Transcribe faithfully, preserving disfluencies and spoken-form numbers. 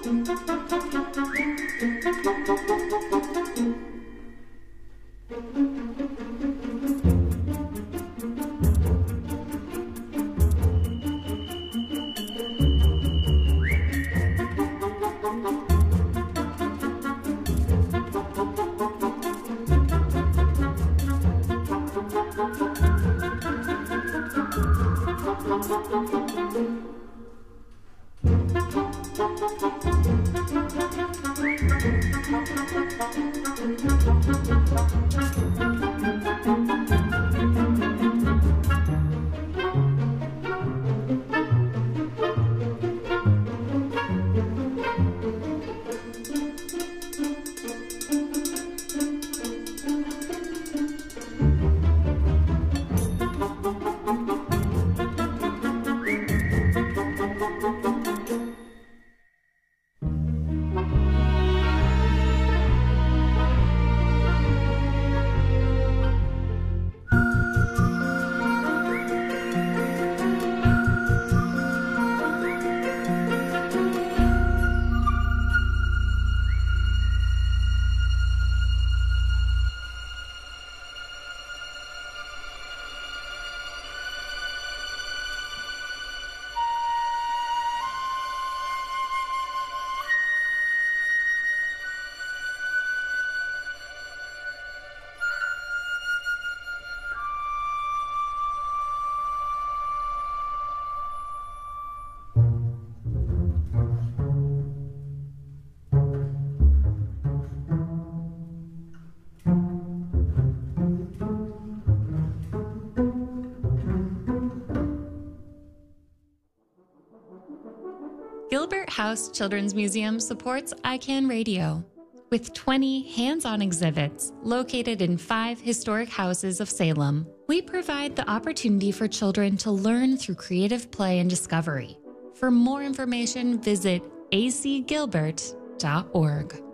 Gilbert House Children's Museum supports I CAN Radio. With twenty hands-on exhibits located in five historic houses of Salem, we provide the opportunity for children to learn through creative play and discovery. For more information, visit a c gilbert dot org.